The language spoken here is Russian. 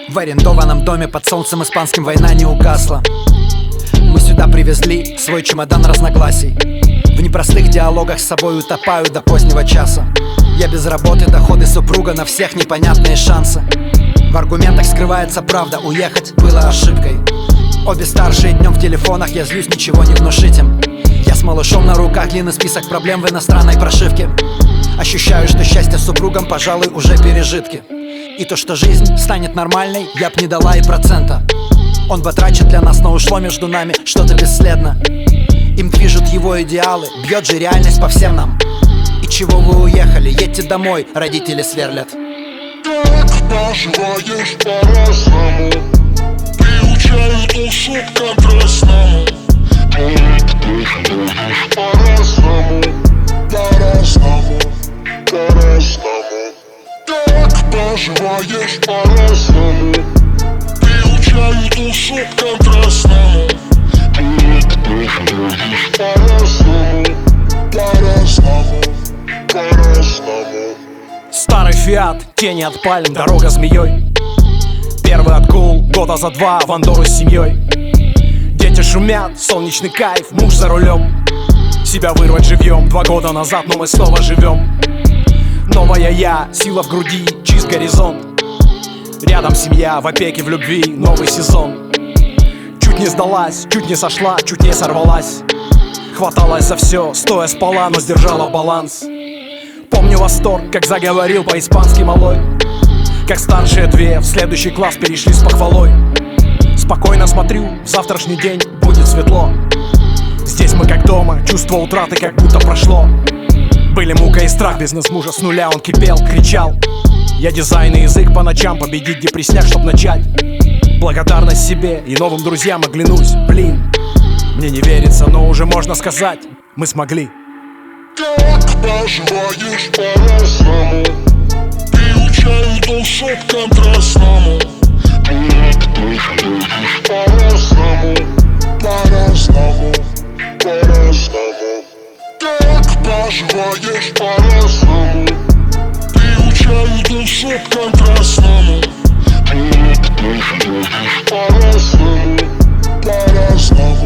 В арендованном доме под солнцем испанским война не угасла. Мы сюда привезли свой чемодан разногласий. В непростых диалогах с собой утопаю до позднего часа. Я без работы, доходы супруга, на всех непонятные шансы. В аргументах скрывается правда, уехать было ошибкой. Обе старшие днем в телефонах, я злюсь, ничего не внушить им. Я с малышом на руках, длинный список проблем в иностранной прошивке. Ощущаю, что счастье с супругом, пожалуй, уже пережитки. И то, что жизнь станет нормальной, я б не дала и процента. Он батрачит для нас, но ушло между нами что-то бесследно. Им движут его идеалы, бьет же реальность по всем нам. И чего вы уехали, едьте домой, родители сверлят. Так поживаешь по-разному, приучают усуд контрастному. Так поживаешь по-разному, по-разному, по-разному. Так поживаешь по-разному, приучают усуд контрастному. Так поживаешь по-разному, по-разному, по-разному. Старый фиат, тени от пальм, дорога змеей. Первый отгул, года за 2 в Андорру с семьей. Дети шумят, солнечный кайф, муж за рулем. Себя вырвать живьем, 2 года назад, но мы снова живем. Новая я, сила в груди, чист горизонт. Рядом семья, в опеке, в любви, новый сезон. Чуть не сдалась, чуть не сошла, чуть не сорвалась. Хваталась за все, стоя спала, но сдержала баланс. Помню восторг, как заговорил по-испански малой. Как старшие 2 в следующий класс перешли с похвалой. Спокойно смотрю, в завтрашний день будет светло. Здесь мы как дома, чувство утраты как будто прошло. Были мука и страх, бизнес мужа с нуля, он кипел, кричал. Я дизайн и язык по ночам, победить депресняк, чтоб начать. Благодарность себе и новым друзьям, оглянусь, блин. Мне не верится, но уже можно сказать, мы смогли. Так поживаешь по-разному, приучают усуд контрастному. Так поживаешь по-разному, по-разному, по-разному. Так поживаешь по-разному, приучают усуд контрастному. Так поживаешь по-разному, по-разному.